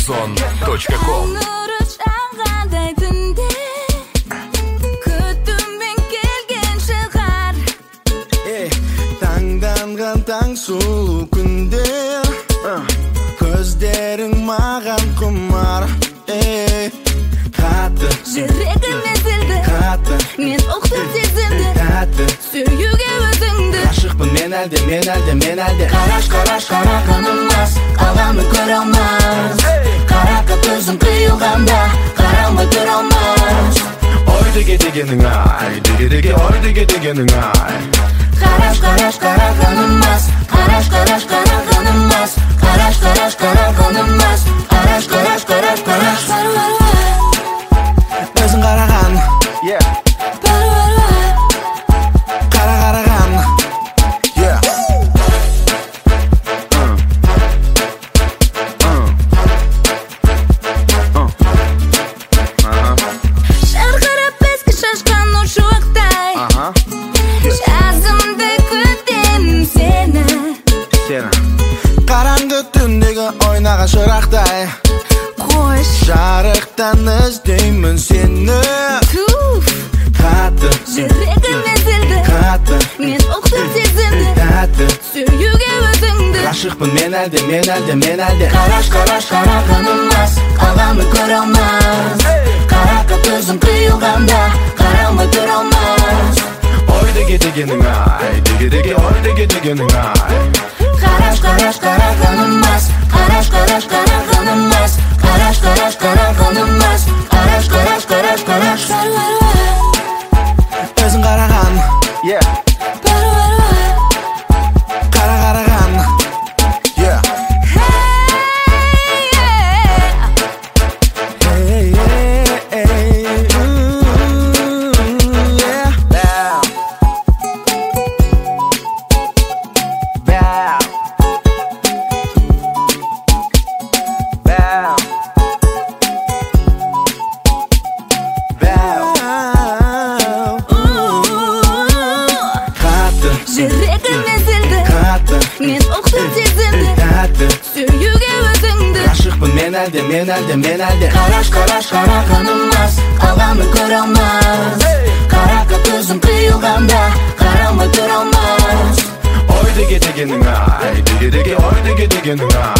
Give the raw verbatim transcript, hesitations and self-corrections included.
Ozon точка ком. Таңданған таң сұлу күнде көздерің маған құмар. Қатты жүрегім езілді, қатты мен ұқтым сезімді, тәтті сүюге өзіңді. Ғашықпын мен әлде, мен әлде, мен әлде. Қараш, қараш, қарағаным аз, қалғанды көре алмас. Қараққа көзім қиылғанда, қарамай тұра алмас. Ой деге дегенің ай, деге деге ой деге дегенің ай. Қараш, қараш, қарағаным аз, қараш, қараш, қарағаным аз, қараш, қараш, қарағаным аз, қараш, қараш, қараш, қараш. Өзің қараған, қара қараған, шарқырап ескі шашқан ұшықтай, жазымды күтемін сені. қараңғы түндегі ойнаған шырақтай, Қош, жарықтан іздеймін сені. туф, Қатты жүрегім езілді, қатты мен ұқтым сезімді, тәтті сүюге өзіңді. ғашықпын мен әлде, мен әлде, мен әлде. Қараш, қараш, қарағаным аз, қалғанды көре алмас. Қараққа көзім қиылғанда, қарамай тұра алмас. Ой деге дегенің ай, деге деге ой деге дегенің ай. Қараш, қараш, қарағаным аз, қараш, қараш, қарағаным аз, қараш, қараш, қарағаным аз, қараш, қараш, қараш, қараш. Өзің қараған, қара қараған, Hey, hey, hey, ooh, yeah. Bow. Bow. Bow. Bow. Қатты, жүрегім езілді, қатты, мен ұқтым сезімді, тәтті сүюге өзіңді. ғашықпын мен әлде, мен әлде, мен әлде. Қараш, қараш, қарағаным аз, қалғанды көре алмас. Қараққа көзім қиылғанда, қарамай тұра алмас. Ой деге дегенің ай, деге деге ой деге дегенің ай.